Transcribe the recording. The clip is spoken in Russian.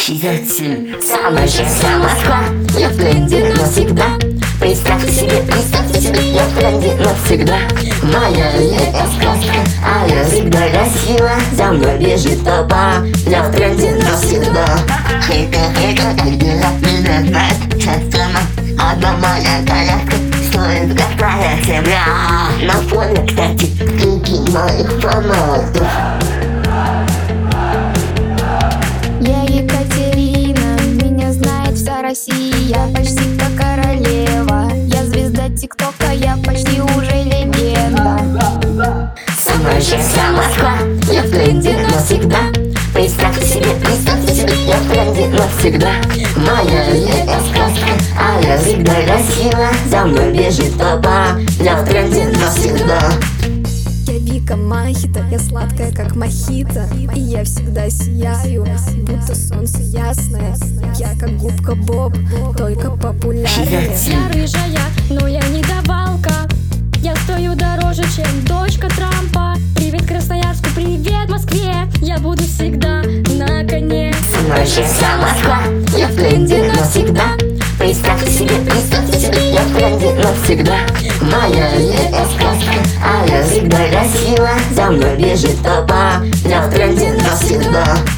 Затем самая же вся Москва. Я в тренде навсегда. Представьте себе, я в тренде навсегда. Моя это сказка, а я всегда красива. За мной бежит толпа, я в тренде навсегда. Меня знает система. Одна моя коляска стоит как твоя земля. На фоне, кстати, клики моих фанатов. Я Екатерина, меня знает вся Россия. Я почти как королева. Я звезда ТикТока, я почти уже легенда. Со мной же вся Москва, я в тренде навсегда. Представьте себе, я в тренде навсегда. Моя это сказка, а я всегда красива. За мной бежит толпа, я в тренде навсегда. Я Вика Мохито, я сладкая как мохито. И я всегда сияю, будто солнце ясное. Я как губка Боб, только популярнее. Я рыжая, но я не давалка. Я стою дороже, чем дочка Трампа. Привет Красноярску, привет Москве. Я буду всегда на коне. Со мной же вся Москва, я в тренде навсегда. Представьте себе, я в тренде навсегда. Моя это сказка, а я всегда красива. За мной бежит толпа, я в тренде навсегда.